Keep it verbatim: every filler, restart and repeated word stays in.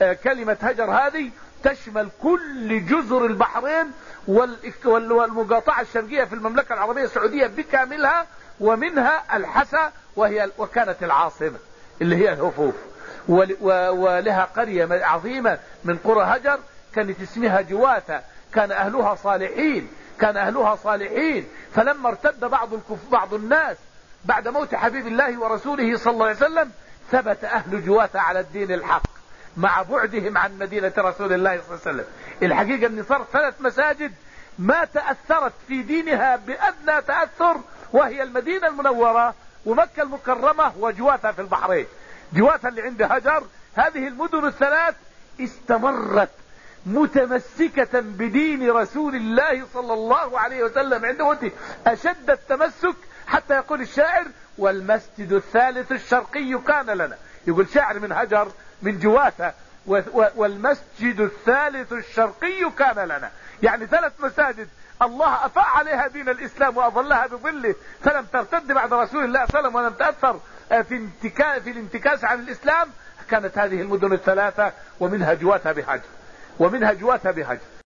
كلمة هجر هذه تشمل كل جزر البحرين والمقاطعة الشرقية في المملكة العربية السعودية بكاملها، ومنها الحسا وهي وكانت العاصمة اللي هي الهفوف، ولها قرية عظيمة من قرى هجر كانت اسمها جواثة، كان أهلها صالحين كان أهلها صالحين فلما ارتد بعض الكف بعض الناس بعد موت حبيب الله ورسوله صلى الله عليه وسلم ثبت أهل جواثة على الدين الحق مع بعدهم عن مدينة رسول الله صلى الله عليه وسلم. الحقيقة أن صار ثلاث مساجد ما تأثرت في دينها بأدنى تأثر، وهي المدينة المنورة ومكة المكرمة وجواثة في البحرين. جواثة اللي عند هجر، هذه المدن الثلاث استمرت متمسكة بدين رسول الله صلى الله عليه وسلم عند موته أشد التمسك، حتى يقول الشاعر: والمسجد الثالث الشرقي كان لنا. يقول شاعر من هجر من جواثة: والمسجد الثالث الشرقي كان لنا، يعني ثلاث مساجد الله أفاء عليها دين الإسلام وأظلها بظله، فلم ترتد بعد رسول الله صلى الله عليه وسلم ولم تأثر في انتكاس في الانتكاس عن الإسلام. كانت هذه المدن الثلاثة ومنها جواثة بهجر ومنها جواثة بهجر